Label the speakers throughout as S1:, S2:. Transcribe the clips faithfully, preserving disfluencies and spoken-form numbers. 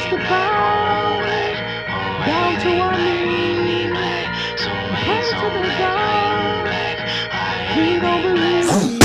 S1: press the bar down to our knees, pray to the God, we don't believe.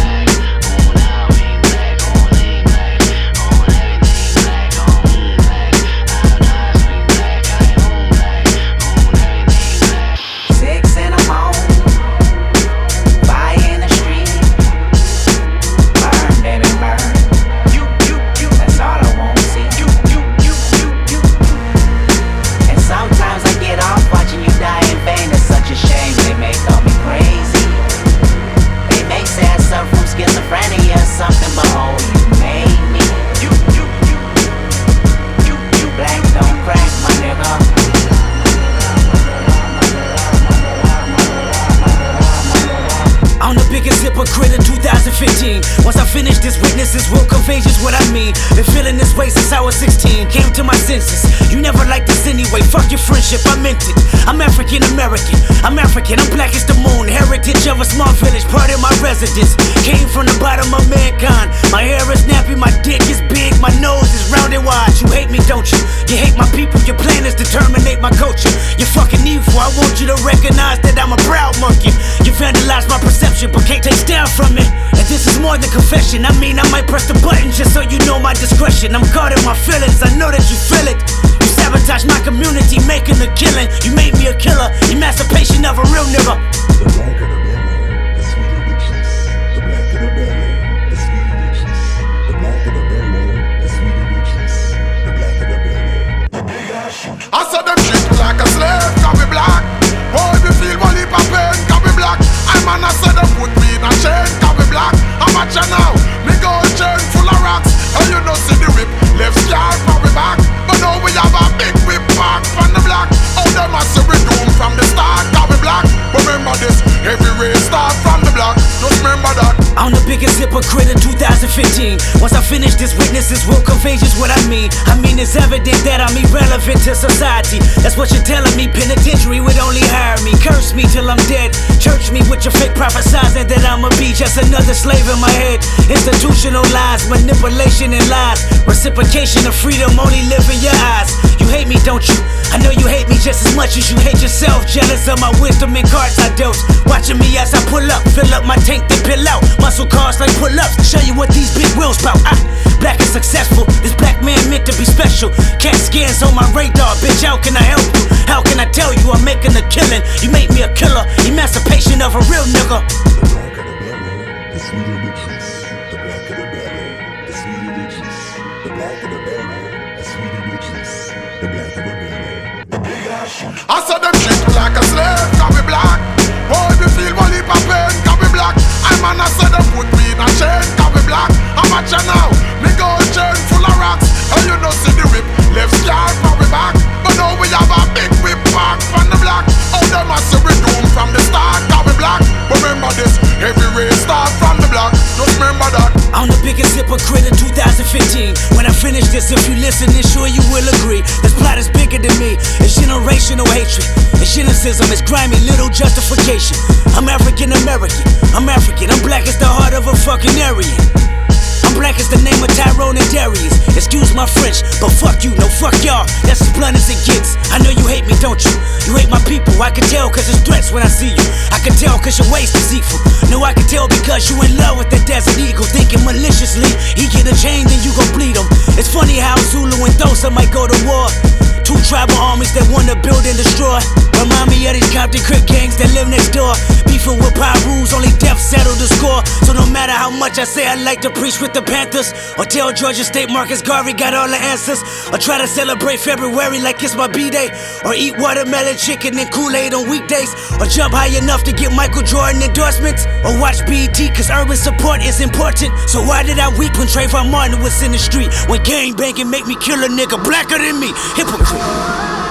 S2: Hypocrite in two thousand fifteen. Once I finish this, witnesses will convey just what I mean. Been feeling this way since I was sixteen. Came to my senses. You never liked this anyway. Fuck your friendship, I meant it. I'm African American. I'm African. I'm black as the moon. Heritage of a small village, part of my residence. Came from the bottom of mankind. My hair is nappy, my dick is big, my nose is round and wide. You hate me, don't you? You hate my people. Your plan is to terminate my culture. You're fucking evil. I want you to recognize that I'm a proud monkey. You vandalized my perception, but can't take down from it. And this is more than confession. I mean, I might press the button just so you know my discretion. I'm guarding my feelings, I know that you feel it. You sabotage my community, making a killing. You made me a killer, emancipation of a real nigga.
S3: The black of the belly, the sweeter riches. The black of the belly, the sweeter riches. The black of the belly, the sweeter riches. The black of the belly, the big ass shoot.
S4: I saw them treat me like a slave, cause we black. Oh, if you feel one heap of pain, cause we black. I man, I said them put me in a chain, cause we black. I'm at you now, me gold chain full of rocks. And you know see the whip, left scar for we back. But now we have a big whip back from the block. Oh, them a say we doom from the start, cause we black. But remember this, every race start from the block. Just remember that.
S2: I'm the biggest hypocrite in two thousand fifteen. Once I finish this, witnesses will convey just what I mean. I mean, it's evident that I'm irrelevant to society. That's what you're telling me. Penitentiary would only hire me. Curse me till I'm dead. Church me with your fake prophesizing that I'ma be just another slave in my head. Institutional lies, manipulation and lies. Reciprocation of freedom only live in your eyes. You hate me, don't you? I know you hate me just as much as you hate yourself. Jealous of my wisdom and cards I dealt. Watching me as I pull up, fill up my tank, then pill out. Muscle cars like pull-ups, show you what these big wheels bout. I, black and successful, this black man meant to be special. Cat scans on my radar, bitch, how can I help you? How can I tell you I'm making a killing? You made me a killer, emancipation of a real nigga.
S3: The black of the belly, the sweeter riches. The black of the belly, the sweeter riches. The black of the belly, the sweeter riches. The black of the belly, the big ass shoot.
S4: I saw them treat me like a slave, cause we black. Oh, if you feel one heap of pain, cause we black. I man, I said them put me in a chain, cause we black. I'm at you now, me gold chain full of rocks. And you know see the whip, left scar for we back. But now we have a big whip back from the block. Oh, them a say we doom from the start, cause we black. But remember this, every race start from the block. Just remember that.
S2: I'm the biggest hypocrite in two thousand fifteen. When I finish this, if you listen, then sure you will agree. This plot is bigger than me. It's generational hatred. It's cynicism, it's grimy, little justification. I'm African American. I'm African. I'm black as the heart of a fucking Aryan. I'm black as the name of Tyrone and Darius. Excuse my French, but fuck you, no fuck y'all. That's as blunt as it gets. I know you hate me, don't you? You hate my people, I can tell cause it's threats when I see you. I can tell cause your waist is deceitful. No, I can tell because you in love with that desert eagle. Thinking maliciously, he get a chain then you gon' bleed him. It's funny how Zulu and Xhosa might go to war. Two tribal armies that wanna build and destroy. Remind me of these Compton Crip gangs that live next door. Beefing with power rules, only death settled the score. So no matter how much I say I like to preach with the Panthers, or tell Georgia State Marcus Garvey got all the answers, or try to celebrate February like it's my B-Day, or eat watermelon chicken and Kool-Aid on weekdays, or jump high enough to get Michael Jordan endorsements, or watch B E T cause urban support is important. So why did I weep when Trayvon Martin was in the street? When gang banging make me kill a nigga blacker than me? Hypocrite.